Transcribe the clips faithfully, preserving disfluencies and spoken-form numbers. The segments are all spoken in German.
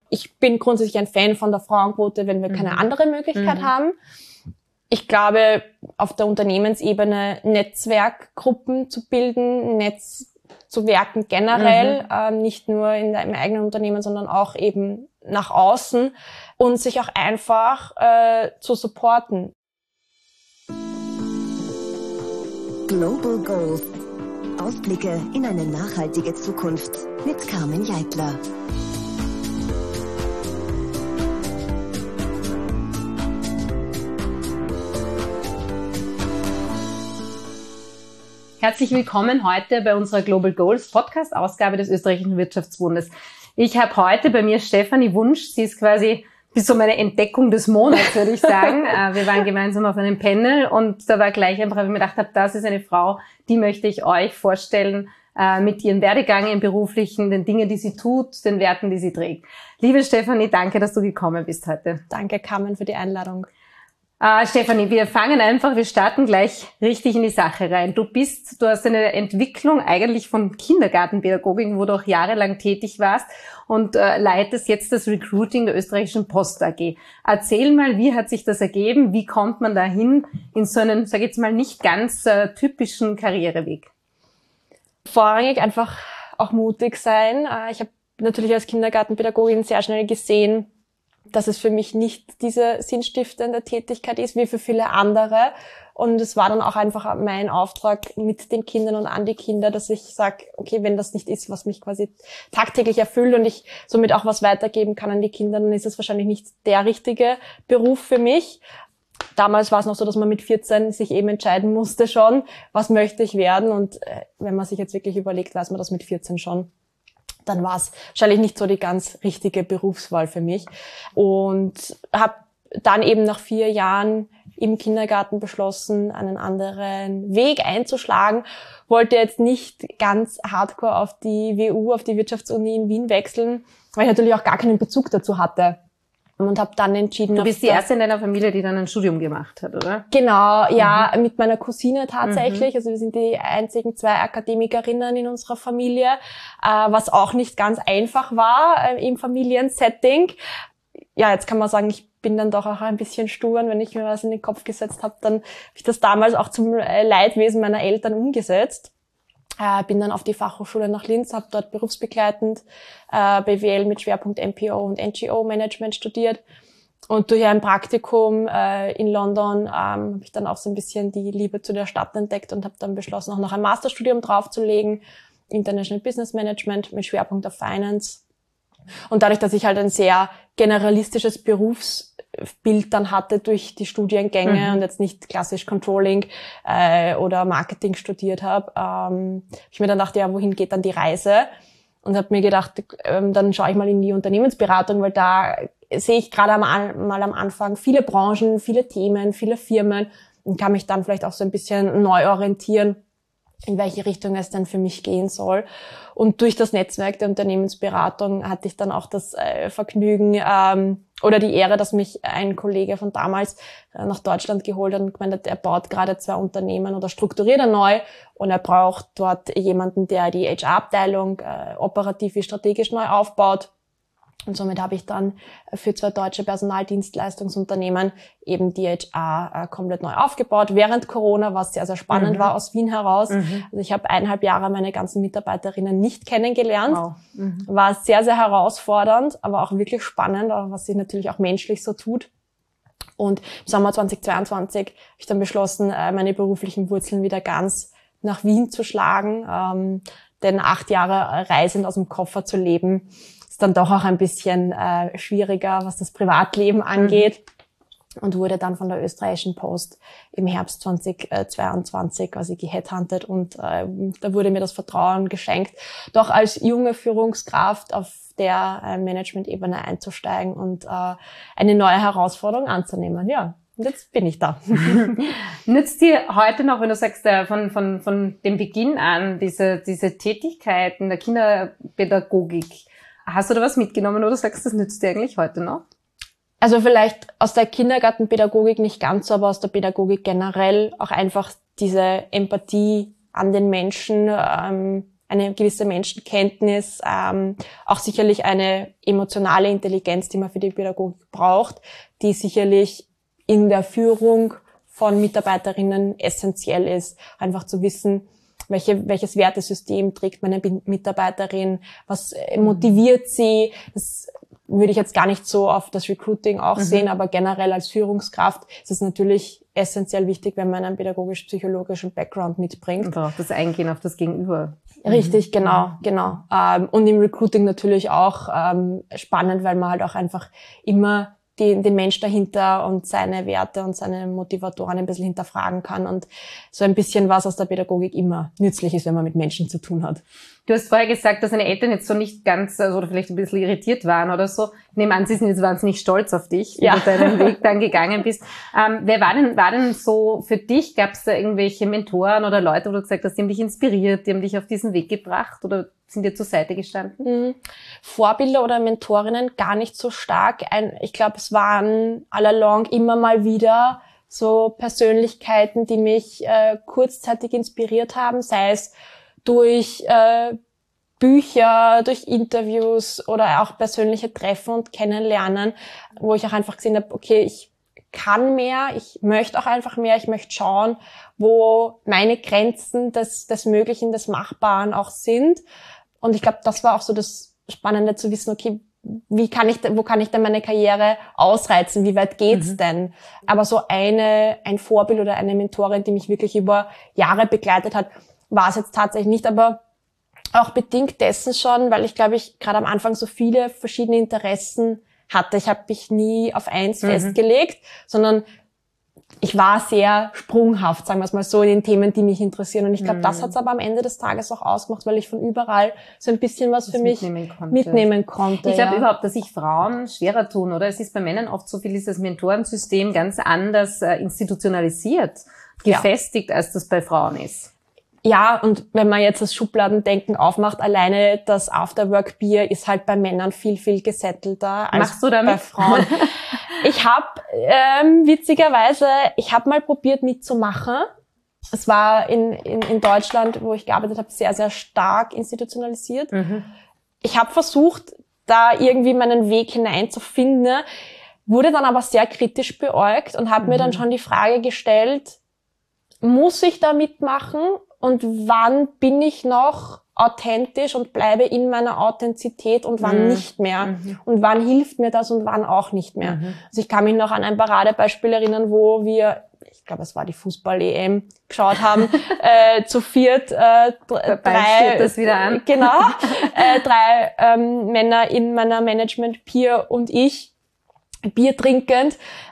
Ich bin grundsätzlich ein Fan von der Frauenquote, wenn wir keine mhm. andere Möglichkeit mhm. haben. Ich glaube, auf der Unternehmensebene Netzwerkgruppen zu bilden, Netzwerken generell, mhm. äh, nicht nur in der, im eigenen Unternehmen, sondern auch eben nach außen und sich auch einfach äh, zu supporten. Global Goals. Ausblicke in eine nachhaltige Zukunft mit Carmen Jeitler. Herzlich willkommen heute bei unserer Global Goals Podcast-Ausgabe des Österreichischen Wirtschaftsbundes. Ich habe heute bei mir Stefanie Wunsch. Sie ist quasi bis so meine Entdeckung des Monats, würde ich sagen. Wir waren gemeinsam auf einem Panel und da war gleich einfach, weil ich mir gedacht habe, das ist eine Frau, die möchte ich euch vorstellen mit ihrem Werdegang im Beruflichen, den Dingen, die sie tut, den Werten, die sie trägt. Liebe Stefanie, danke, dass du gekommen bist heute. Danke, Carmen, für die Einladung. Uh, Stefanie, wir fangen einfach, wir starten gleich richtig in die Sache rein. Du bist, du hast eine Entwicklung eigentlich von Kindergartenpädagogik, wo du auch jahrelang tätig warst und uh, leitest jetzt das Recruiting der österreichischen Post A G. Erzähl mal, wie hat sich das ergeben? Wie kommt man dahin in so einen, sag ich jetzt mal, nicht ganz uh, typischen Karriereweg? Vorrangig einfach auch mutig sein. Uh, ich habe natürlich als Kindergartenpädagogin sehr schnell gesehen, dass es für mich nicht diese sinnstiftende Tätigkeit ist, wie für viele andere. Und es war dann auch einfach mein Auftrag mit den Kindern und an die Kinder, dass ich sage, okay, wenn das nicht ist, was mich quasi tagtäglich erfüllt und ich somit auch was weitergeben kann an die Kinder, dann ist es wahrscheinlich nicht der richtige Beruf für mich. Damals war es noch so, dass man mit vierzehn sich eben entscheiden musste schon, was möchte ich werden. Und wenn man sich jetzt wirklich überlegt, weiß man das mit vierzehn schon. Dann war es wahrscheinlich nicht so die ganz richtige Berufswahl für mich. Und habe dann eben nach vier Jahren im Kindergarten beschlossen, einen anderen Weg einzuschlagen. Wollte jetzt nicht ganz hardcore auf die W U, auf die Wirtschaftsuni in Wien wechseln, weil ich natürlich auch gar keinen Bezug dazu hatte. Und habe dann entschieden... Du bist die erste in deiner Familie, die dann ein Studium gemacht hat, oder? Genau, ja, mhm. mit meiner Cousine tatsächlich. Mhm. Also wir sind die einzigen zwei Akademikerinnen in unserer Familie, äh, was auch nicht ganz einfach war äh, im Familiensetting. Ja, jetzt kann man sagen, ich bin dann doch auch ein bisschen stur, und wenn ich mir was in den Kopf gesetzt habe, dann habe ich das damals auch zum Leidwesen meiner Eltern umgesetzt. Äh, bin dann auf die Fachhochschule nach Linz, habe dort berufsbegleitend äh, B W L mit Schwerpunkt M P O und N G O-Management studiert. Und durch ein Praktikum äh, in London ähm, habe ich dann auch so ein bisschen die Liebe zu der Stadt entdeckt und habe dann beschlossen, auch noch ein Masterstudium draufzulegen, International Business Management mit Schwerpunkt auf Finance. Und dadurch, dass ich halt ein sehr generalistisches Berufsbild dann hatte durch die Studiengänge mhm. und jetzt nicht klassisch Controlling äh, oder Marketing studiert habe, ähm, habe ich mir dann gedacht, ja, wohin geht dann die Reise? Und habe mir gedacht, ähm, dann schaue ich mal in die Unternehmensberatung, weil da sehe ich gerade am, mal am Anfang viele Branchen, viele Themen, viele Firmen und kann mich dann vielleicht auch so ein bisschen neu orientieren, in welche Richtung es dann für mich gehen soll. Und durch das Netzwerk der Unternehmensberatung hatte ich dann auch das äh, Vergnügen ähm, oder die Ehre, dass mich ein Kollege von damals äh, nach Deutschland geholt hat und gemeint hat, er baut gerade zwei Unternehmen oder strukturiert er neu und er braucht dort jemanden, der die H R-Abteilung äh, operativ wie strategisch neu aufbaut. Und somit habe ich dann für zwei deutsche Personaldienstleistungsunternehmen eben die H R äh, komplett neu aufgebaut. Während Corona, was sehr, sehr spannend mhm. war aus Wien heraus. Mhm. Also ich habe eineinhalb Jahre meine ganzen Mitarbeiterinnen nicht kennengelernt. Wow. Mhm. War sehr, sehr herausfordernd, aber auch wirklich spannend, was sich natürlich auch menschlich so tut. Und im Sommer zweitausendzweiundzwanzig habe ich dann beschlossen, meine beruflichen Wurzeln wieder ganz nach Wien zu schlagen. Ähm, denn acht Jahre reisend aus dem Koffer zu leben, dann doch auch ein bisschen äh, schwieriger, was das Privatleben angeht mhm. und wurde dann von der österreichischen Post im Herbst zweitausendzweiundzwanzig quasi geheadhuntet und äh, da wurde mir das Vertrauen geschenkt, doch als junge Führungskraft auf der äh, Management-Ebene einzusteigen und äh, eine neue Herausforderung anzunehmen. Ja, und jetzt bin ich da. Nützt dir heute noch, wenn du sagst, äh, von von von dem Beginn an diese diese Tätigkeiten der Kinderpädagogik, hast du da was mitgenommen oder sagst du, das nützt dir eigentlich heute noch? Also vielleicht aus der Kindergartenpädagogik nicht ganz so, aber aus der Pädagogik generell auch einfach diese Empathie an den Menschen, ähm, eine gewisse Menschenkenntnis, ähm, auch sicherlich eine emotionale Intelligenz, die man für die Pädagogik braucht, die sicherlich in der Führung von Mitarbeiterinnen essentiell ist. Einfach zu wissen, welche, welches Wertesystem trägt meine Mitarbeiterin, was motiviert sie. Das würde ich jetzt gar nicht so auf das Recruiting auch mhm. sehen, aber generell als Führungskraft ist es natürlich essentiell wichtig, wenn man einen pädagogisch-psychologischen Background mitbringt. Und auch das Eingehen auf das Gegenüber. Richtig, genau, genau. Ähm, und im Recruiting natürlich auch ähm, spannend, weil man halt auch einfach immer die, den Mensch dahinter und seine Werte und seine Motivatoren ein bisschen hinterfragen kann und so ein bisschen was aus der Pädagogik immer nützlich ist, wenn man mit Menschen zu tun hat. Du hast vorher gesagt, dass deine Eltern jetzt so nicht ganz, also oder vielleicht ein bisschen irritiert waren oder so. Ich nehme an, sie sind jetzt wahnsinnig stolz auf dich, wie ja. du deinen Weg dann gegangen bist. Ähm, wer war denn, war denn so für dich, gab es da irgendwelche Mentoren oder Leute, wo du gesagt hast, die haben dich inspiriert, die haben dich auf diesen Weg gebracht oder sind dir zur Seite gestanden? Mhm. Vorbilder oder Mentorinnen gar nicht so stark. Ein, ich glaube, es waren all along immer mal wieder so Persönlichkeiten, die mich äh, kurzzeitig inspiriert haben, sei es durch äh, Bücher, durch Interviews oder auch persönliche Treffen und Kennenlernen, wo ich auch einfach gesehen habe, okay, ich kann mehr, ich möchte auch einfach mehr, ich möchte schauen, wo meine Grenzen des, des Möglichen, des Machbaren auch sind. Und ich glaube, das war auch so das Spannende zu wissen, okay, wie kann ich, wo kann ich denn meine Karriere ausreizen? Wie weit geht's mhm. denn? Aber so eine, ein Vorbild oder eine Mentorin, die mich wirklich über Jahre begleitet hat, war es jetzt tatsächlich nicht, aber auch bedingt dessen schon, weil ich glaube, ich gerade am Anfang so viele verschiedene Interessen hatte. Ich habe mich nie auf eins mhm. festgelegt, sondern ich war sehr sprunghaft, sagen wir es mal so, in den Themen, die mich interessieren. Und ich glaube, mhm. das hat es aber am Ende des Tages auch ausgemacht, weil ich von überall so ein bisschen was das für mich mitnehmen konnte. Mitnehmen konnte ich glaube ja. überhaupt, dass sich Frauen schwerer tun, oder? Es ist bei Männern oft so viel, ist das Mentorensystem ganz anders äh, institutionalisiert, gefestigt, ja. als das bei Frauen ist. Ja, und wenn man jetzt das Schubladendenken aufmacht, alleine das Afterwork-Bier ist halt bei Männern viel, viel gesettelter als Machst du damit? Bei Frauen. Ich habe ähm, witzigerweise, ich habe mal probiert mitzumachen. Es war in, in, in Deutschland, wo ich gearbeitet habe, sehr, sehr stark institutionalisiert. Mhm. Ich habe versucht, da irgendwie meinen Weg hineinzufinden, wurde dann aber sehr kritisch beäugt und habe mhm. mir dann schon die Frage gestellt, muss ich da mitmachen? Und wann bin ich noch authentisch und bleibe in meiner Authentizität und wann mhm. nicht mehr? Mhm. Und wann hilft mir das und wann auch nicht mehr? Mhm. Also ich kann mich noch an ein Paradebeispiel erinnern, wo wir, ich glaube, es war die Fußball-E M, geschaut haben, äh, zu viert, äh, drei, das wieder an. genau, äh, drei ähm, Männer in meiner Management-Peer und ich, Bier trinkend.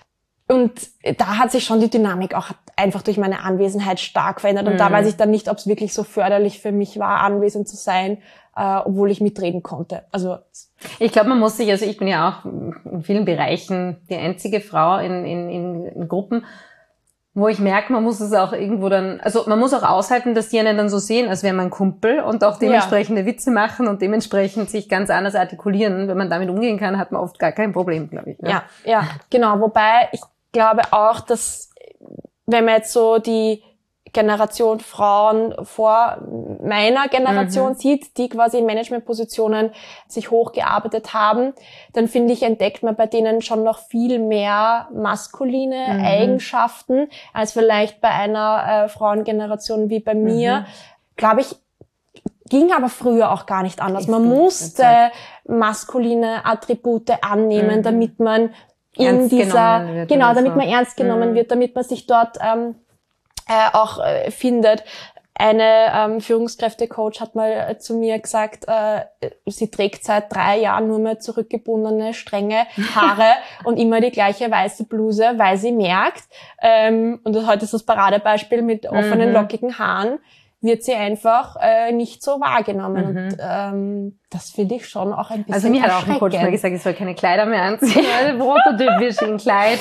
Und da hat sich schon die Dynamik auch einfach durch meine Anwesenheit stark verändert. Und mhm. da weiß ich dann nicht, ob es wirklich so förderlich für mich war, anwesend zu sein, äh, obwohl ich mitreden konnte. Also ich glaube, man muss sich, also ich bin ja auch in vielen Bereichen die einzige Frau in, in, in, in Gruppen, wo ich merke, man muss es auch irgendwo dann, also man muss auch aushalten, dass die einen dann so sehen, als wäre man Kumpel und auch dementsprechende ja. Witze machen und dementsprechend sich ganz anders artikulieren. Wenn man damit umgehen kann, hat man oft gar kein Problem, glaube ich. Ne? Ja, ja, genau. Wobei ich glaube auch, dass wenn man jetzt so die Generation Frauen vor meiner Generation mhm. sieht, die quasi in Managementpositionen sich hochgearbeitet haben, dann finde ich, entdeckt man bei denen schon noch viel mehr maskuline mhm. Eigenschaften als vielleicht bei einer äh, Frauengeneration wie bei mir. Mhm. Glaube ich, ging aber früher auch gar nicht anders. Man musste maskuline Attribute annehmen, mhm. damit man in ernst dieser, wird, genau, damit so. man ernst genommen mhm. wird, damit man sich dort ähm, äh, auch äh, findet. Eine ähm, Führungskräftecoach hat mal äh, zu mir gesagt, äh, sie trägt seit drei Jahren nur mehr zurückgebundene, strenge Haare und immer die gleiche weiße Bluse, weil sie merkt, ähm, und heute ist das Paradebeispiel mit offenen, mhm. lockigen Haaren, wird sie einfach äh, nicht so wahrgenommen. Mhm. Und ähm, das finde ich schon auch ein bisschen Also mir hat auch ein Coach mal gesagt, ich soll keine Kleider mehr anziehen, prototypisch in Kleid.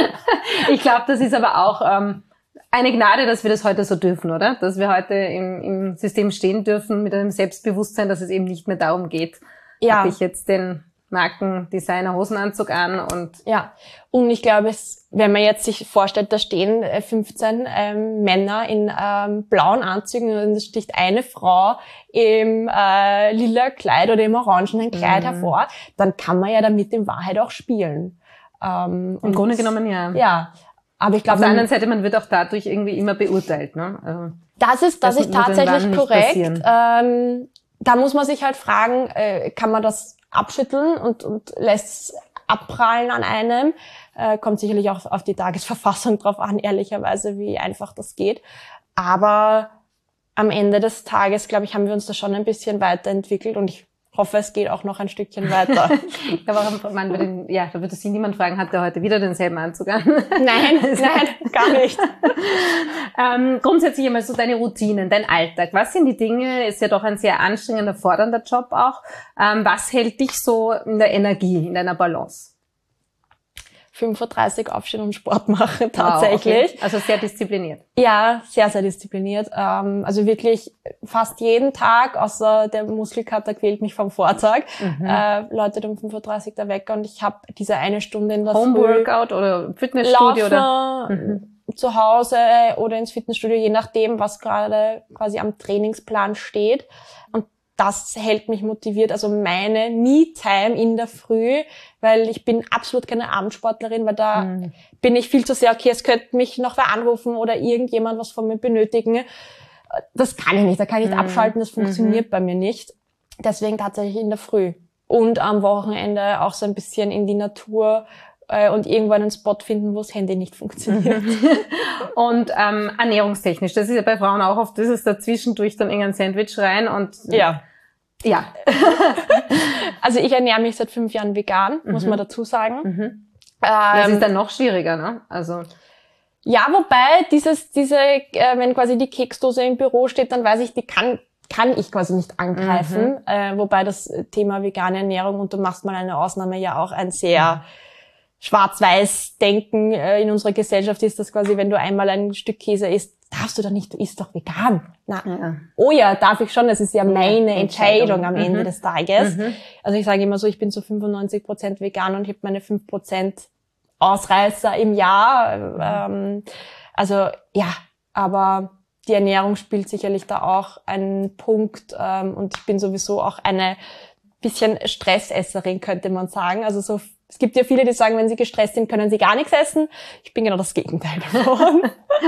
Ich glaube, das ist aber auch ähm, eine Gnade, dass wir das heute so dürfen, oder? Dass wir heute im, im System stehen dürfen mit einem Selbstbewusstsein, dass es eben nicht mehr darum geht, ja. habe ich jetzt den Markendesigner Hosenanzug an und ja, und ich glaube, es, wenn man jetzt sich vorstellt, da stehen fünfzehn ähm, Männer in ähm, blauen Anzügen und es sticht eine Frau im äh, lila Kleid oder im orangenen Kleid mhm. hervor, dann kann man ja damit in Wahrheit auch spielen. Ähm, Im Grunde genommen ja. Ja, aber ich glaube, auf der anderen Seite, man wird auch dadurch irgendwie immer beurteilt, ne? Also, das ist, das, das ist tatsächlich korrekt. Ähm, da muss man sich halt fragen, äh, kann man das abschütteln und, und lässt es abprallen an einem. Äh, kommt sicherlich auch auf die Tagesverfassung drauf an, ehrlicherweise, wie einfach das geht. Aber am Ende des Tages, glaube ich, haben wir uns da schon ein bisschen weiterentwickelt und ich hoffe, es geht auch noch ein Stückchen weiter. Aber man würde, ja, da würde sich niemand fragen, hat der heute wieder denselben Anzug an? Nein, nein, gar nicht. ähm, grundsätzlich einmal so deine Routinen, dein Alltag. Was sind die Dinge? Ist ja doch ein sehr anstrengender, fordernder Job auch. Ähm, was hält dich so in der Energie, in deiner Balance? fünf Uhr dreißig aufstehen und Sport machen, tatsächlich. Wow, okay. Also sehr diszipliniert. Ja, sehr, sehr diszipliniert. Ähm, also wirklich fast jeden Tag, außer der Muskelkater quält mich vom Vortag, mhm. äh, läutet um fünf Uhr dreißig der Wecker und ich habe diese eine Stunde in der Homeworkout oder Fitnessstudio laufe, oder mhm. zu Hause oder ins Fitnessstudio, je nachdem, was gerade quasi am Trainingsplan steht. Und das hält mich motiviert, also meine Me-Time in der Früh, weil ich bin absolut keine Abendsportlerin, weil da mhm. bin ich viel zu sehr, okay, es könnte mich noch wer anrufen oder irgendjemand was von mir benötigen. Das kann ich nicht, da kann ich nicht mhm. abschalten, das funktioniert mhm. bei mir nicht. Deswegen tatsächlich in der Früh. Und am Wochenende auch so ein bisschen in die Natur äh, und irgendwo einen Spot finden, wo das Handy nicht funktioniert. Und ähm, ernährungstechnisch, das ist ja bei Frauen auch oft, das ist dazwischendurch dann irgendein Sandwich rein und ja. Ja. Also ich ernähre mich seit fünf Jahren vegan, muss mhm. man dazu sagen. Mhm. Ähm, das ist dann noch schwieriger, ne? Also ja, wobei dieses, diese, äh, wenn quasi die Keksdose im Büro steht, dann weiß ich, die kann kann ich quasi nicht angreifen. Mhm. Äh, wobei das Thema vegane Ernährung, und du machst mal eine Ausnahme, ja auch ein sehr schwarz-weiß Denken äh, in unserer Gesellschaft ist, das quasi, wenn du einmal ein Stück Käse isst, darfst du doch nicht, du isst doch vegan. Na, ja. Oh ja, darf ich schon, das ist ja meine ja, Entscheidung am Ende mhm. des Tages. Mhm. Also ich sage immer so, ich bin zu fünfundneunzig Prozent vegan und habe meine fünf Prozent Ausreißer im Jahr. Mhm. Ähm, also ja, aber die Ernährung spielt sicherlich da auch einen Punkt ähm, und ich bin sowieso auch eine bisschen Stressesserin, könnte man sagen. Also so, es gibt ja viele, die sagen, wenn sie gestresst sind, können sie gar nichts essen. Ich bin genau das Gegenteil davon.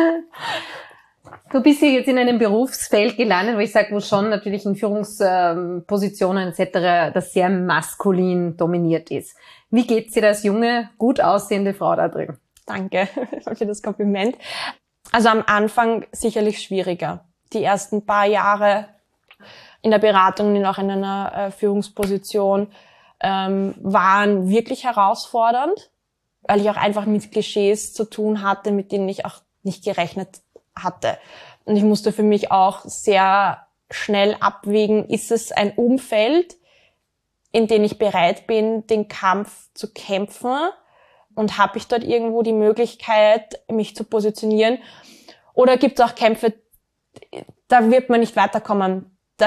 Du bist hier jetzt in einem Berufsfeld gelandet, wo ich sage, wo schon natürlich in Führungspositionen et cetera das sehr maskulin dominiert ist. Wie geht's dir als junge, gut aussehende Frau da drin? Danke für das Kompliment. Also am Anfang sicherlich schwieriger. Die ersten paar Jahre in der Beratung und auch in einer äh, Führungsposition ähm, waren wirklich herausfordernd, weil ich auch einfach mit Klischees zu tun hatte, mit denen ich auch nicht gerechnet hatte. Und ich musste für mich auch sehr schnell abwägen, ist es ein Umfeld, in dem ich bereit bin, den Kampf zu kämpfen, und habe ich dort irgendwo die Möglichkeit, mich zu positionieren, oder gibt es auch Kämpfe, da wird man nicht weiterkommen. Da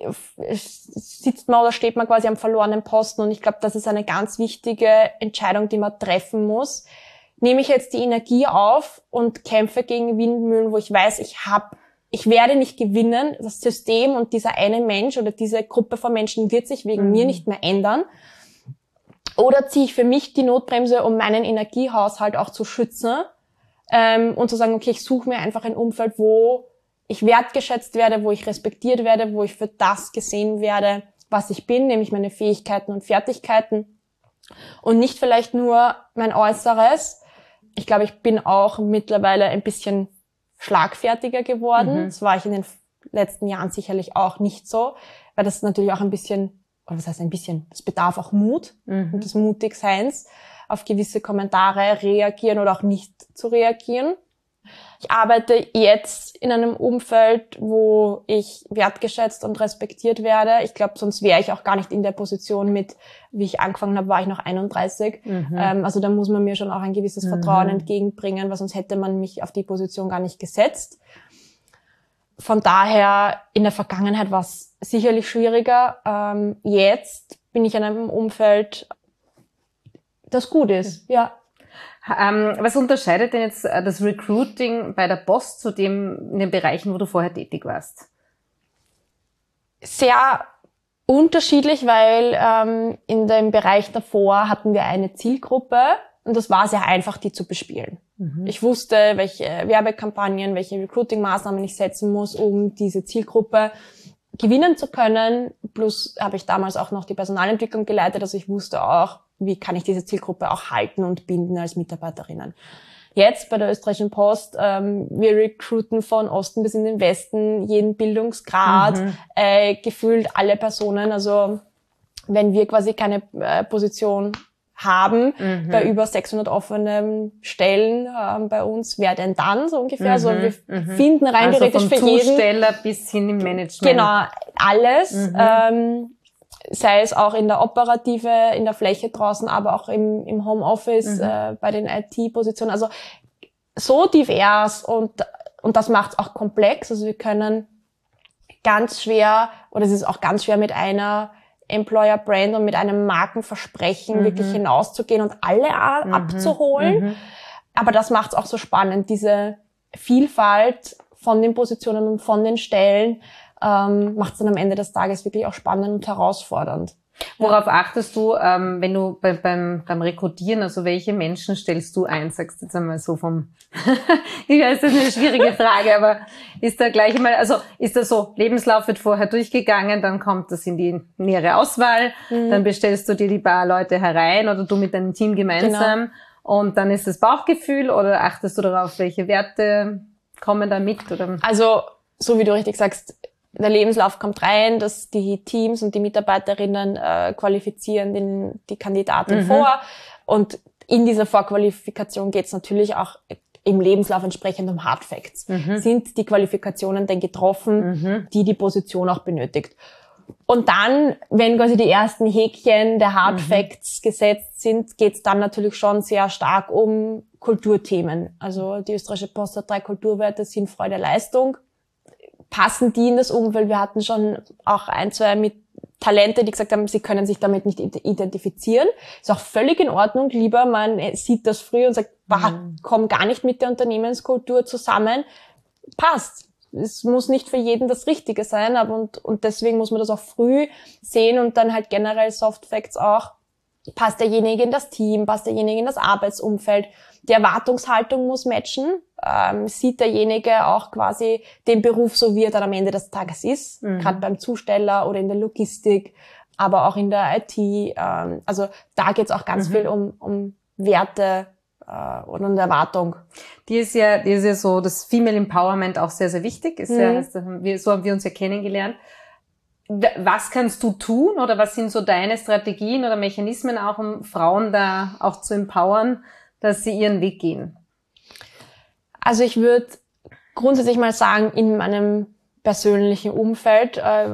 sitzt man oder steht man quasi am verlorenen Posten, und ich glaube, das ist eine ganz wichtige Entscheidung, die man treffen muss. Nehme ich jetzt die Energie auf und kämpfe gegen Windmühlen, wo ich weiß, ich hab, ich werde nicht gewinnen, das System und dieser eine Mensch oder diese Gruppe von Menschen wird sich wegen mhm. mir nicht mehr ändern. Oder ziehe ich für mich die Notbremse, um meinen Energiehaushalt auch zu schützen ähm, und zu sagen, okay, ich suche mir einfach ein Umfeld, wo ich wertgeschätzt werde, wo ich respektiert werde, wo ich für das gesehen werde, was ich bin, nämlich meine Fähigkeiten und Fertigkeiten und nicht vielleicht nur mein Äußeres. Ich glaube, ich bin auch mittlerweile ein bisschen schlagfertiger geworden. Mhm. Das war ich in den letzten Jahren sicherlich auch nicht so, weil das natürlich auch ein bisschen, oder was heißt ein bisschen, es bedarf auch Mut mhm. und des Mutigseins, auf gewisse Kommentare reagieren oder auch nicht zu reagieren. Ich arbeite jetzt in einem Umfeld, wo ich wertgeschätzt und respektiert werde. Ich glaube, sonst wäre ich auch gar nicht in der Position mit, wie ich angefangen habe, war ich noch einunddreißig. Mhm. Ähm, also da muss man mir schon auch ein gewisses Vertrauen mhm. entgegenbringen, weil sonst hätte man mich auf die Position gar nicht gesetzt. Von daher, in der Vergangenheit war es sicherlich schwieriger. Ähm, jetzt bin ich in einem Umfeld, das gut ist, mhm. ja. Ähm, was unterscheidet denn jetzt das Recruiting bei der Post zu dem, in den Bereichen, wo du vorher tätig warst? Sehr unterschiedlich, weil ähm, in dem Bereich davor hatten wir eine Zielgruppe und das war sehr einfach, die zu bespielen. Mhm. Ich wusste, welche Werbekampagnen, welche Recruiting-Maßnahmen ich setzen muss, um diese Zielgruppe gewinnen zu können. Plus habe ich damals auch noch die Personalentwicklung geleitet, also ich wusste auch, wie kann ich diese Zielgruppe auch halten und binden als Mitarbeiterinnen. Jetzt bei der Österreichischen Post, ähm, wir recruiten von Osten bis in den Westen, jeden Bildungsgrad, mhm. äh, gefühlt alle Personen. Also wenn wir quasi keine äh, Position haben, mhm. bei über sechshundert offenen Stellen ähm, bei uns, wer denn dann so ungefähr? Mhm. Also wir mhm. finden rein also theoretisch für jeden. Zusteller bis hin im Management. Genau, alles. Mhm. Ähm, sei es auch in der Operative, in der Fläche draußen, aber auch im, im Homeoffice, mhm. äh, bei den I T-Positionen. Also so divers und, und das macht es auch komplex. Also wir können ganz schwer, oder es ist auch ganz schwer mit einer Employer-Brand und mit einem Markenversprechen mhm. wirklich hinauszugehen und alle mhm. abzuholen. Mhm. Aber das macht es auch so spannend, diese Vielfalt von den Positionen und von den Stellen, ähm, macht es dann am Ende des Tages wirklich auch spannend und herausfordernd. Worauf achtest du, ähm, wenn du bei, beim, beim Rekrutieren, also welche Menschen stellst du ein? Sagst du jetzt einmal so vom, ich weiß, das ist eine schwierige Frage, aber ist da gleich mal, also ist da so, Lebenslauf wird vorher durchgegangen, dann kommt das in die nähere Auswahl, mhm. dann bestellst du dir die paar Leute herein oder du mit deinem Team gemeinsam genau. und dann ist das Bauchgefühl oder achtest du darauf, welche Werte kommen da mit? Oder? Also, so wie du richtig sagst, der Lebenslauf kommt rein, dass die Teams und die Mitarbeiterinnen äh, qualifizieren den, die Kandidatin mhm. vor. Und in dieser Vorqualifikation geht es natürlich auch im Lebenslauf entsprechend um Hard Facts. Mhm. Sind die Qualifikationen denn getroffen, mhm. die die Position auch benötigt? Und dann, wenn quasi die ersten Häkchen der Hard mhm. Facts gesetzt sind, geht es dann natürlich schon sehr stark um Kulturthemen. Also die Österreichische Post hat drei Kulturwerte, Sinn, Freude, Leistung. Passen die in das Umfeld? Wir hatten schon auch ein, zwei mit Talente, die gesagt haben, sie können sich damit nicht identifizieren. Ist auch völlig in Ordnung. Lieber man sieht das früh und sagt, bah, mhm. komm gar nicht mit der Unternehmenskultur zusammen. Passt. Es muss nicht für jeden das Richtige sein, aber und, und deswegen muss man das auch früh sehen und dann halt generell Soft Facts auch. Passt derjenige in das Team? Passt derjenige in das Arbeitsumfeld? Die Erwartungshaltung muss matchen. Ähm, sieht derjenige auch quasi den Beruf so, wie er dann am Ende des Tages ist, mhm. gerade beim Zusteller oder in der Logistik, aber auch in der I T. Ähm, also da geht es auch ganz mhm. viel um, um Werte äh, und um Erwartung. Die ist ja, die ist ja so, das Female Empowerment auch sehr, sehr wichtig. Ist mhm. ja, so haben wir uns ja kennengelernt. Was kannst du tun oder was sind so deine Strategien oder Mechanismen auch, um Frauen da auch zu empowern, dass sie ihren Weg gehen? Also ich würde grundsätzlich mal sagen, in meinem persönlichen Umfeld, äh,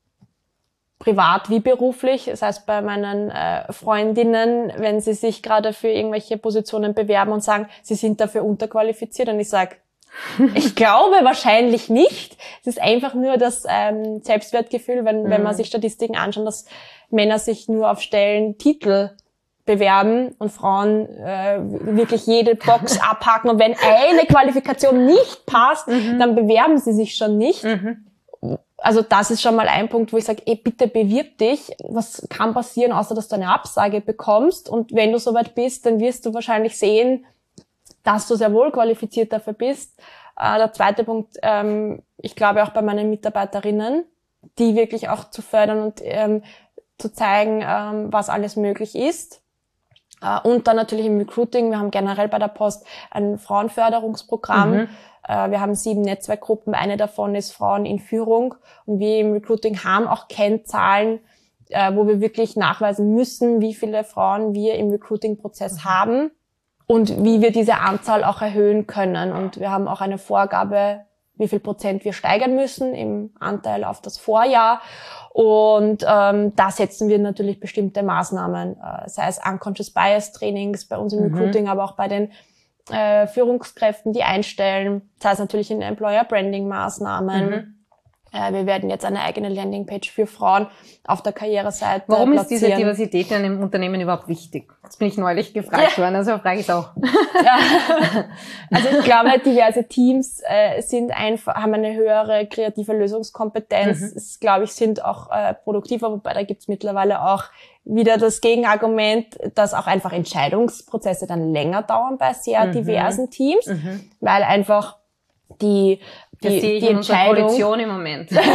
privat wie beruflich, das heißt bei meinen äh, Freundinnen, wenn sie sich gerade für irgendwelche Positionen bewerben und sagen, sie sind dafür unterqualifiziert und ich sage, ich glaube wahrscheinlich nicht. Es ist einfach nur das ähm, Selbstwertgefühl, wenn, mhm. wenn man sich Statistiken anschaut, dass Männer sich nur auf Stellen Titel bewerben und Frauen äh, wirklich jede Box abhaken. Und wenn eine Qualifikation nicht passt, mhm. dann bewerben sie sich schon nicht. Mhm. Also das ist schon mal ein Punkt, wo ich sage, ey, bitte bewirb dich. Was kann passieren, außer dass du eine Absage bekommst? Und wenn du soweit bist, dann wirst du wahrscheinlich sehen, dass du sehr wohl qualifiziert dafür bist. Äh, der zweite Punkt, ähm, ich glaube auch bei meinen Mitarbeiterinnen, die wirklich auch zu fördern und ähm, zu zeigen, ähm, was alles möglich ist. Äh, und dann natürlich im Recruiting. Wir haben generell bei der Post ein Frauenförderungsprogramm. Mhm. Äh, wir haben sieben Netzwerkgruppen. Eine davon ist Frauen in Führung. Und wir im Recruiting haben auch Kennzahlen, äh, wo wir wirklich nachweisen müssen, wie viele Frauen wir im Recruiting-Prozess mhm. haben. Und wie wir diese Anzahl auch erhöhen können. Und wir haben auch eine Vorgabe, wie viel Prozent wir steigern müssen im Anteil auf das Vorjahr. Und ähm, da setzen wir natürlich bestimmte Maßnahmen, äh, sei es Unconscious Bias Trainings bei uns im mhm. Recruiting, aber auch bei den äh, Führungskräften, die einstellen, sei es natürlich in Employer Branding Maßnahmen. Mhm. Äh, wir werden jetzt eine eigene Landingpage für Frauen auf der Karriereseite Warum platzieren. ist diese Diversität in einem Unternehmen überhaupt wichtig? Das bin ich neulich gefragt ja. worden, also frage ich es auch. Ja. Also ich glaube, diverse Teams äh, sind einfach, haben eine höhere kreative Lösungskompetenz, Mhm. es, glaube ich, sind auch äh, produktiver, wobei da gibt's mittlerweile auch wieder das Gegenargument, dass auch einfach Entscheidungsprozesse dann länger dauern bei sehr Mhm. diversen Teams, Mhm. weil einfach die Das die, sehe ich die in unserer Entscheidung Koalition im Moment. ja.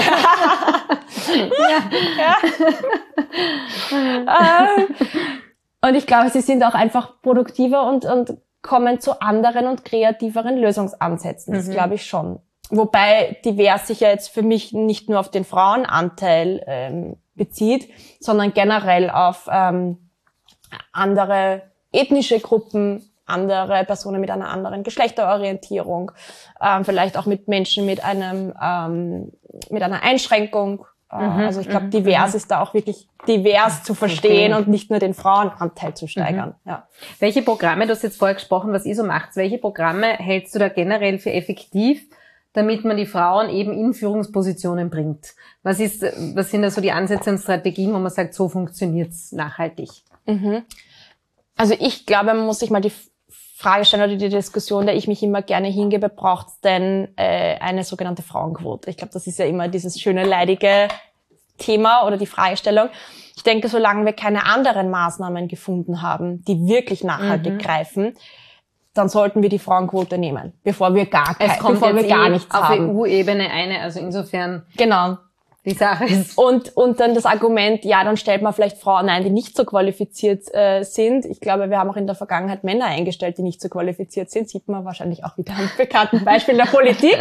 Ähm, und ich glaube, sie sind auch einfach produktiver und, und kommen zu anderen und kreativeren Lösungsansätzen. Das Mhm. glaube ich schon. Wobei divers sich ja jetzt für mich nicht nur auf den Frauenanteil ähm, bezieht, sondern generell auf ähm, andere ethnische Gruppen, andere Personen mit einer anderen Geschlechterorientierung, ähm, vielleicht auch mit Menschen mit einem ähm, mit einer Einschränkung. Äh, Mhm, also ich glaube, mhm, divers mhm. ist da auch wirklich divers zu verstehen Okay. und nicht nur den Frauenanteil zu steigern. Ja. Welche Programme, du hast jetzt vorher gesprochen, was I S O macht, welche Programme hältst du da generell für effektiv, damit man die Frauen eben in Führungspositionen bringt? Was ist, was sind da so die Ansätze und Strategien, wo man sagt, so funktioniert's nachhaltig? Mhm. Also ich glaube, man muss sich mal die Frage stellen oder die Diskussion, der ich mich immer gerne hingebe, braucht es denn äh, eine sogenannte Frauenquote? Ich glaube, das ist ja immer dieses schöne, leidige Thema oder die Fragestellung. Ich denke, solange wir keine anderen Maßnahmen gefunden haben, die wirklich nachhaltig Mhm. greifen, dann sollten wir die Frauenquote nehmen, bevor wir gar, Es kein, kommt bevor wir jetzt gar eh nichts auf haben. E U-Ebene eine, also insofern Genau. die Sache ist. Und, und dann das Argument, ja, dann stellt man vielleicht Frauen ein, die nicht so qualifiziert äh, sind. Ich glaube, wir haben auch in der Vergangenheit Männer eingestellt, die nicht so qualifiziert sind. Sieht man wahrscheinlich auch wieder am bekannten Beispiel der Politik.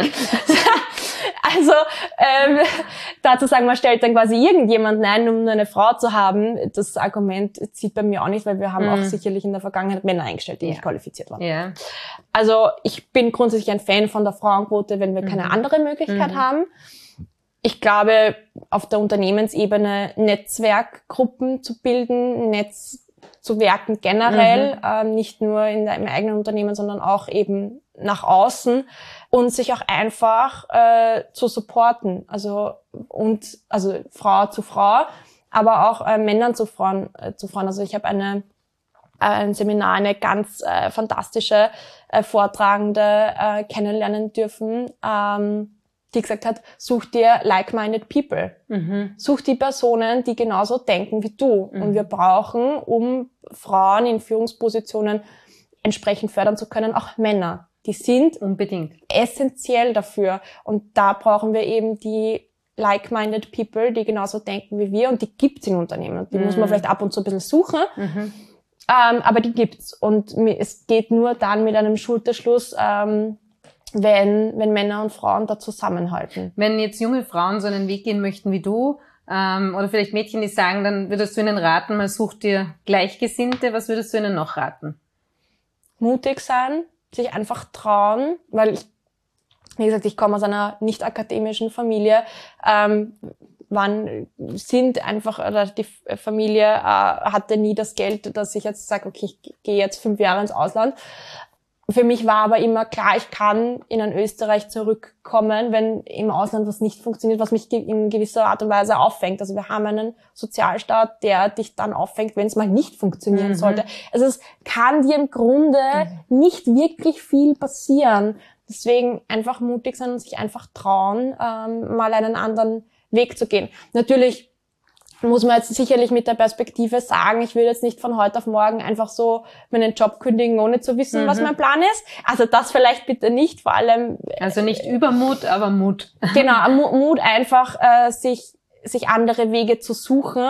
Also ähm, dazu sagen, man stellt dann quasi irgendjemanden ein, um nur eine Frau zu haben. Das Argument zieht bei mir auch nicht, weil wir haben Mhm. auch sicherlich in der Vergangenheit Männer eingestellt, die Ja. nicht qualifiziert waren. Ja. Also ich bin grundsätzlich ein Fan von der Frauenquote, wenn wir keine Mhm. andere Möglichkeit Mhm. haben. Ich glaube, auf der Unternehmensebene Netzwerkgruppen zu bilden, Netzwerken generell, Mhm. äh, nicht nur in der, im eigenen Unternehmen, sondern auch eben nach außen und sich auch einfach äh, zu supporten, also und also Frau zu Frau, aber auch äh, Männern zu Frauen äh, zu Frauen. Also ich habe eine ein Seminar, eine ganz äh, fantastische äh, Vortragende äh, kennenlernen dürfen, ähm, die gesagt hat, such dir like-minded people. Mhm. Such die Personen, die genauso denken wie du. Mhm. Und wir brauchen, um Frauen in Führungspositionen entsprechend fördern zu können, auch Männer. Die sind Unbedingt. essentiell dafür. Und da brauchen wir eben die like-minded people, die genauso denken wie wir. Und die gibt's in Unternehmen. Und die Mhm. muss man vielleicht ab und zu ein bisschen suchen. Mhm. Ähm, aber die gibt's. Und mi- es geht nur dann mit einem Schulterschluss, ähm, wenn, wenn Männer und Frauen da zusammenhalten. Wenn jetzt junge Frauen so einen Weg gehen möchten wie du, ähm, oder vielleicht Mädchen, die sagen, dann würdest du ihnen raten, mal such dir Gleichgesinnte, was würdest du ihnen noch raten? Mutig sein, sich einfach trauen, weil ich, wie gesagt, ich komme aus einer nicht akademischen Familie. Ähm, wann sind einfach, oder die Familie äh, hatte nie das Geld, dass ich jetzt sage, okay, ich gehe jetzt fünf Jahre ins Ausland. Für mich war aber immer klar, ich kann in ein Österreich zurückkommen, wenn im Ausland was nicht funktioniert, was mich in gewisser Art und Weise auffängt. Also wir haben einen Sozialstaat, der dich dann auffängt, wenn es mal nicht funktionieren Mhm. sollte. Also es kann dir im Grunde mhm. nicht wirklich viel passieren. Deswegen einfach mutig sein und sich einfach trauen, ähm, mal einen anderen Weg zu gehen. Natürlich muss man jetzt sicherlich mit der Perspektive sagen, ich will jetzt nicht von heute auf morgen einfach so meinen Job kündigen, ohne zu wissen, Mhm. was mein Plan ist. Also das vielleicht bitte nicht, vor allem... Also nicht Übermut, aber Mut. Genau, Mut einfach, äh, sich, sich andere Wege zu suchen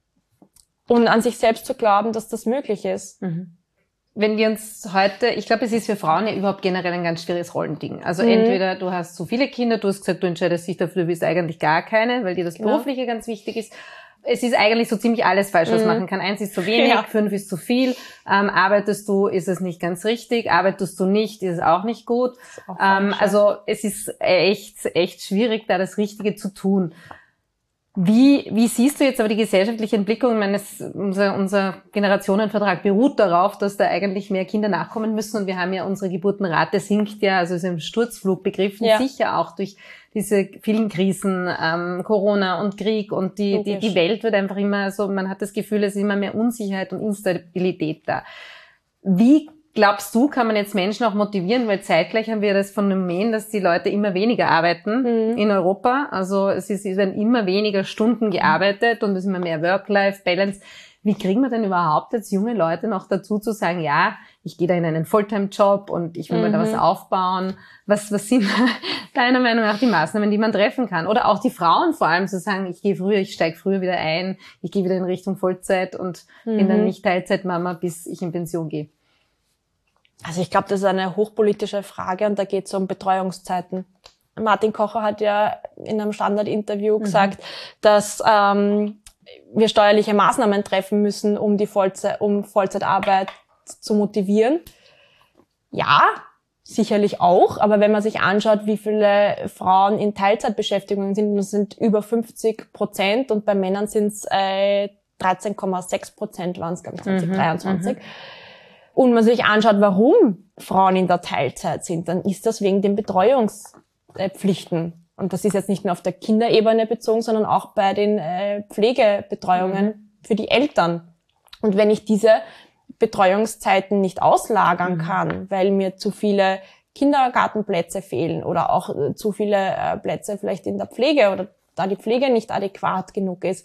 und an sich selbst zu glauben, dass das möglich ist. Mhm. Wenn wir uns heute, ich glaube, es ist für Frauen ja überhaupt generell ein ganz schwieriges Rollending. Also Mhm. entweder du hast zu viele Kinder, du hast gesagt, du entscheidest dich dafür, du willst eigentlich gar keine, weil dir das Berufliche ja. ganz wichtig ist. Es ist eigentlich so ziemlich alles falsch, was mhm. man machen kann. Eins ist zu wenig, ja. fünf ist zu viel. Ähm, arbeitest du, ist es nicht ganz richtig. Arbeitest du nicht, ist es auch nicht gut. Auch ähm, also es ist echt, echt schwierig, da das Richtige zu tun. Wie, wie siehst du jetzt aber die gesellschaftliche Entwicklung? Ich meine, es, unser, unser Generationenvertrag beruht darauf, dass da eigentlich mehr Kinder nachkommen müssen und wir haben ja, unsere Geburtenrate sinkt ja, also ist im Sturzflug begriffen, ja. Sicher auch durch diese vielen Krisen, ähm, Corona und Krieg und die, die, die Welt wird einfach immer so, man hat das Gefühl, es ist immer mehr Unsicherheit und Instabilität da. Wie glaubst du, kann man jetzt Menschen auch motivieren, weil zeitgleich haben wir das Phänomen, dass die Leute immer weniger arbeiten mhm. in Europa. Also es, ist, es werden immer weniger Stunden gearbeitet und es ist immer mehr Work-Life-Balance. Wie kriegen wir denn überhaupt jetzt junge Leute noch dazu zu sagen, ja, ich gehe da in einen Fulltime-Job und ich will mhm. mir da was aufbauen? Was, was sind deiner Meinung nach die Maßnahmen, die man treffen kann? Oder auch die Frauen vor allem zu sagen, ich gehe früher, ich steige früher wieder ein, ich gehe wieder in Richtung Vollzeit und mhm. bin dann nicht Teilzeitmama, bis ich in Pension gehe. Also ich glaube, das ist eine hochpolitische Frage und da geht es um Betreuungszeiten. Martin Kocher hat ja in einem Standard-Interview mhm. gesagt, dass ähm, wir steuerliche Maßnahmen treffen müssen, um die Vollzeit, um Vollzeitarbeit zu motivieren. Ja, sicherlich auch, aber wenn man sich anschaut, wie viele Frauen in Teilzeitbeschäftigung sind, das sind über fünfzig Prozent und bei Männern sind es äh, dreizehn Komma sechs Prozent waren es, glaube ich, zwanzig dreiundzwanzig. Mhm. Und man sich anschaut, warum Frauen in der Teilzeit sind, dann ist das wegen den Betreuungspflichten. Und das ist jetzt nicht nur auf der Kinderebene bezogen, sondern auch bei den äh, Pflegebetreuungen mhm. für die Eltern. Und wenn ich diese Betreuungszeiten nicht auslagern mhm. kann, weil mir zu viele Kindergartenplätze fehlen oder auch äh, zu viele äh, Plätze vielleicht in der Pflege oder da die Pflege nicht adäquat genug ist,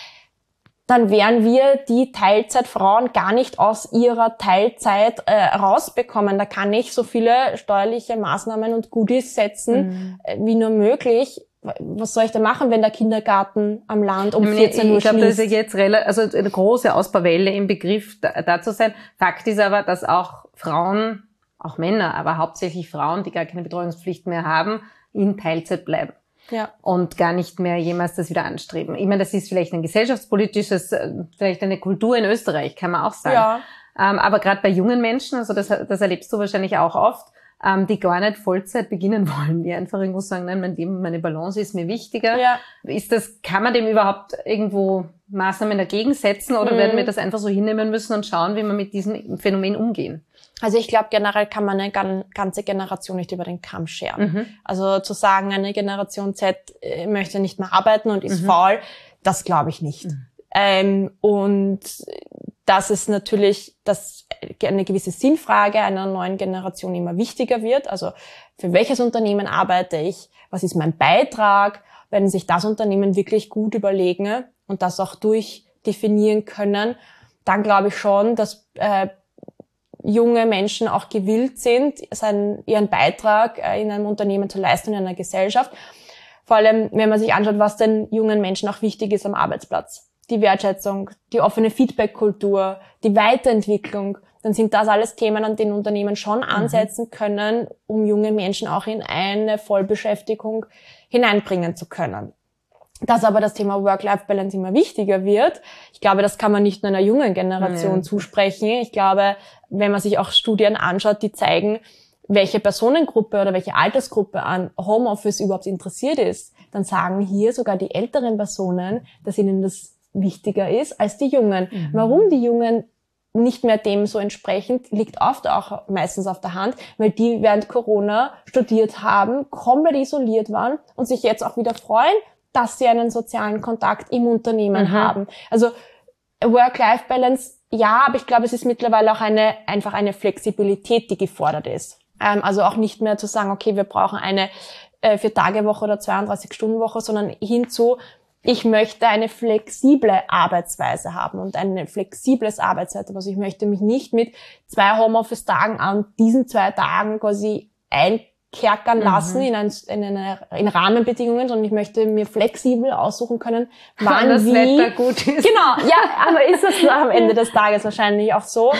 dann werden wir die Teilzeitfrauen gar nicht aus ihrer Teilzeit äh, rausbekommen. Da kann ich so viele steuerliche Maßnahmen und Goodies setzen, mhm. äh, wie nur möglich. Was soll ich da machen, wenn der Kindergarten am Land um vierzehn Uhr schließt? Ich glaube, das ist jetzt relativ, also eine große Ausbauwelle im Begriff da, da zu sein. Fakt ist aber, dass auch Frauen, auch Männer, aber hauptsächlich Frauen, die gar keine Betreuungspflicht mehr haben, in Teilzeit bleiben. Ja. Und gar nicht mehr jemals das wieder anstreben. Ich meine, das ist vielleicht ein gesellschaftspolitisches, vielleicht eine Kultur in Österreich, kann man auch sagen. Ja. Ähm, aber gerade bei jungen Menschen, also das, das erlebst du wahrscheinlich auch oft, ähm, die gar nicht Vollzeit beginnen wollen, die einfach irgendwo sagen, nein, mein Leben, meine Balance ist mir wichtiger. Ja. Ist das, kann man dem überhaupt irgendwo Maßnahmen dagegen setzen oder mhm. werden wir das einfach so hinnehmen müssen und schauen, wie wir mit diesem Phänomen umgehen? Also ich glaube, generell kann man eine ganze Generation nicht über den Kamm scheren. Mhm. Also zu sagen, eine Generation Z möchte nicht mehr arbeiten und ist mhm. faul, das glaube ich nicht. Mhm. Ähm, und dass es natürlich, dass eine gewisse Sinnfrage einer neuen Generation immer wichtiger wird. Also für welches Unternehmen arbeite ich? Was ist mein Beitrag? Wenn sich das Unternehmen wirklich gut überlegen und das auch durchdefinieren können, dann glaube ich schon, dass äh, junge Menschen auch gewillt sind, seinen, ihren Beitrag in einem Unternehmen zu leisten, in einer Gesellschaft. Vor allem, wenn man sich anschaut, was den jungen Menschen auch wichtig ist am Arbeitsplatz. Die Wertschätzung, die offene Feedback-Kultur, die Weiterentwicklung, dann sind das alles Themen, an denen Unternehmen schon ansetzen können, um junge Menschen auch in eine Vollbeschäftigung hineinbringen zu können. Dass aber das Thema Work-Life-Balance immer wichtiger wird, ich glaube, das kann man nicht nur einer jungen Generation ja. zusprechen. Ich glaube, wenn man sich auch Studien anschaut, die zeigen, welche Personengruppe oder welche Altersgruppe an Homeoffice überhaupt interessiert ist, dann sagen hier sogar die älteren Personen, dass ihnen das wichtiger ist als die Jungen. Mhm. Warum die Jungen nicht mehr dem so entsprechend, liegt oft auch meistens auf der Hand, weil die während Corona studiert haben, komplett isoliert waren und sich jetzt auch wieder freuen, dass sie einen sozialen Kontakt im Unternehmen mhm. haben. Also Work-Life-Balance, ja, aber ich glaube, es ist mittlerweile auch eine einfach eine Flexibilität, die gefordert ist. Ähm, also auch nicht mehr zu sagen, okay, wir brauchen eine äh, Vier-Tage-Woche oder zweiunddreißig-Stunden-Woche, sondern hinzu, ich möchte eine flexible Arbeitsweise haben und ein flexibles Arbeitssetup. Also ich möchte mich nicht mit zwei Homeoffice-Tagen an diesen zwei Tagen quasi einkerkern lassen mhm. in, ein, in, eine, in Rahmenbedingungen, sondern ich möchte mir flexibel aussuchen können, wann das wie. Wetter gut ist. Genau, ja, aber ist es am Ende des Tages wahrscheinlich auch so.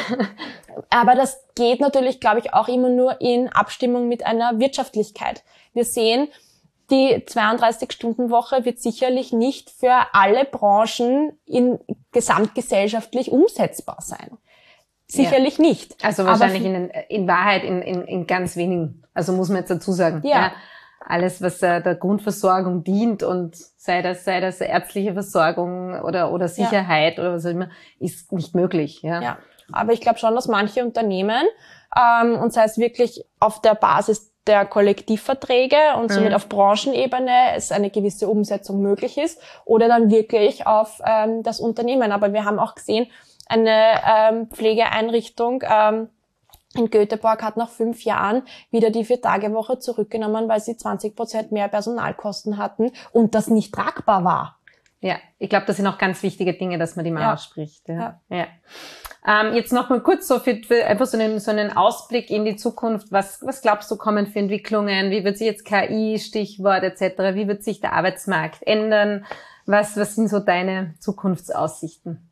Aber das geht natürlich, glaube ich, auch immer nur in Abstimmung mit einer Wirtschaftlichkeit. Wir sehen, die zweiunddreißig-Stunden-Woche wird sicherlich nicht für alle Branchen in gesamtgesellschaftlich umsetzbar sein. Sicherlich ja. nicht. Also wahrscheinlich in, in Wahrheit in, in, in ganz wenigen. Also muss man jetzt dazu sagen. Ja. ja. alles, was äh, der Grundversorgung dient und sei das, sei das ärztliche Versorgung oder, oder Sicherheit ja. oder was auch immer, ist nicht möglich. Ja, ja. Aber ich glaube schon, dass manche Unternehmen, ähm, und sei es wirklich auf der Basis der Kollektivverträge und somit mhm. auf Branchenebene es eine gewisse Umsetzung möglich ist oder dann wirklich auf ähm, das Unternehmen. Aber wir haben auch gesehen, eine ähm, Pflegeeinrichtung ähm, in Göteborg hat nach fünf Jahren wieder die Vier-Tage-Woche zurückgenommen, weil sie zwanzig Prozent mehr Personalkosten hatten und das nicht tragbar war. Ja, ich glaube, das sind auch ganz wichtige Dinge, dass man die mal ja. ausspricht. Ja. Ja. Ja. Ähm, jetzt noch mal kurz so für, für einfach so einen, so einen Ausblick in die Zukunft. Was, was glaubst du, kommen für Entwicklungen? Wie wird sich jetzt K I, Stichwort et cetera, wie wird sich der Arbeitsmarkt ändern? Was, was sind so deine Zukunftsaussichten?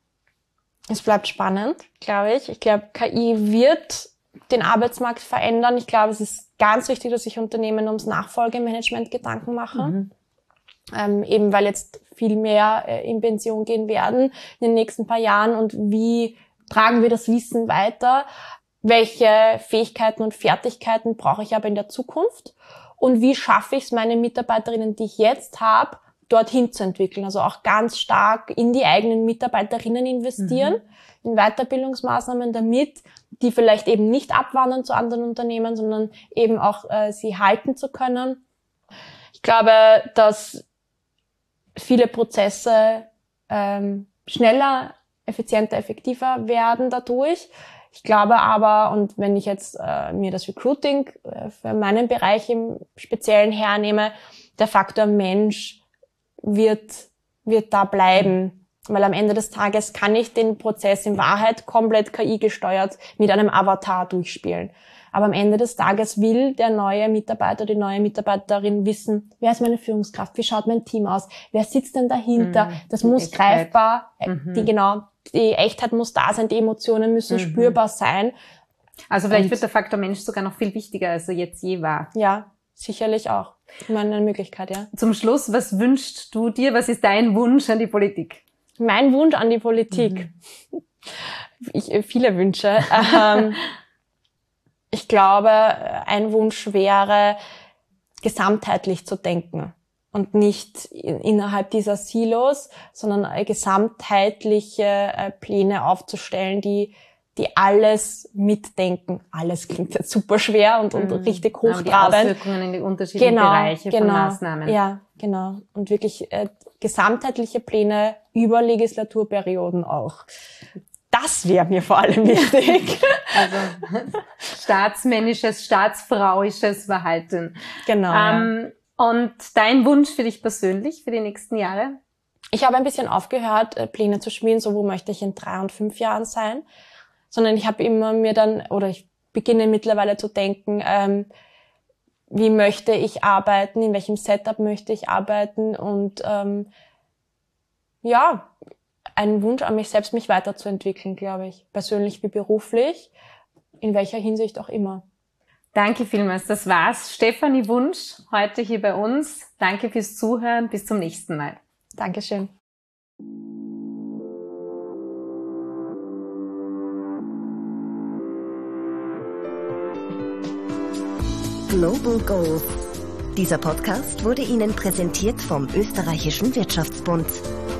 Es bleibt spannend, glaube ich. Ich glaube, K I wird den Arbeitsmarkt verändern. Ich glaube, es ist ganz wichtig, dass sich Unternehmen ums Nachfolgemanagement Gedanken machen. Mhm. Ähm, eben weil jetzt viel mehr äh, in Pension gehen werden in den nächsten paar Jahren. Und wie tragen wir das Wissen weiter? Welche Fähigkeiten und Fertigkeiten brauche ich aber in der Zukunft? Und wie schaffe ich es, meine Mitarbeiterinnen, die ich jetzt habe, dorthin zu entwickeln? Also auch ganz stark in die eigenen Mitarbeiterinnen investieren, mhm. in Weiterbildungsmaßnahmen, damit die vielleicht eben nicht abwandern zu anderen Unternehmen, sondern eben auch äh, sie halten zu können. Ich glaube, dass viele Prozesse ähm, schneller, effizienter, effektiver werden dadurch. Ich glaube aber, und wenn ich jetzt äh, mir das Recruiting äh, für meinen Bereich im Speziellen hernehme, der Faktor Mensch wird, wird da bleiben. Weil am Ende des Tages kann ich den Prozess in Wahrheit komplett K I gesteuert mit einem Avatar durchspielen. Aber am Ende des Tages will der neue Mitarbeiter, die neue Mitarbeiterin wissen, wer ist meine Führungskraft, wie schaut mein Team aus, wer sitzt denn dahinter, mhm, das muss Echtheit. greifbar, mhm. die genau, die Echtheit muss da sein, die Emotionen müssen mhm. spürbar sein. Also vielleicht Und, wird der Faktor Mensch sogar noch viel wichtiger, als er jetzt je war. Ja, sicherlich auch. Ich meine, eine Möglichkeit, ja. Zum Schluss, was wünschst du dir, was ist dein Wunsch an die Politik? Mein Wunsch an die Politik. Mhm. Ich, viele Wünsche. ähm, ich glaube, ein Wunsch wäre, gesamtheitlich zu denken und nicht in, innerhalb dieser Silos, sondern gesamtheitliche äh, Pläne aufzustellen, die die alles mitdenken. Alles klingt jetzt super schwer und, und mhm. richtig hochtrabend. Aber die Auswirkungen in die unterschiedlichen genau, Bereiche genau, von Maßnahmen. Ja, genau. Und wirklich äh, gesamtheitliche Pläne über Legislaturperioden auch. Das wäre mir vor allem wichtig. Also staatsmännisches, staatsfrauisches Verhalten. Genau. Ähm, ja. Und dein Wunsch für dich persönlich für die nächsten Jahre? Ich habe ein bisschen aufgehört, Pläne zu schmieden, so wo möchte ich in drei und fünf Jahren sein. Sondern ich habe immer mir dann, oder ich beginne mittlerweile zu denken, ähm, wie möchte ich arbeiten, in welchem Setup möchte ich arbeiten und ähm, ja, ein Wunsch an mich selbst, mich weiterzuentwickeln, glaube ich. Persönlich wie beruflich, in welcher Hinsicht auch immer. Danke vielmals, das war's. Stefanie Wunsch, heute hier bei uns. Danke fürs Zuhören, bis zum nächsten Mal. Dankeschön. Global Goals. Dieser Podcast wurde Ihnen präsentiert vom Österreichischen Wirtschaftsbund.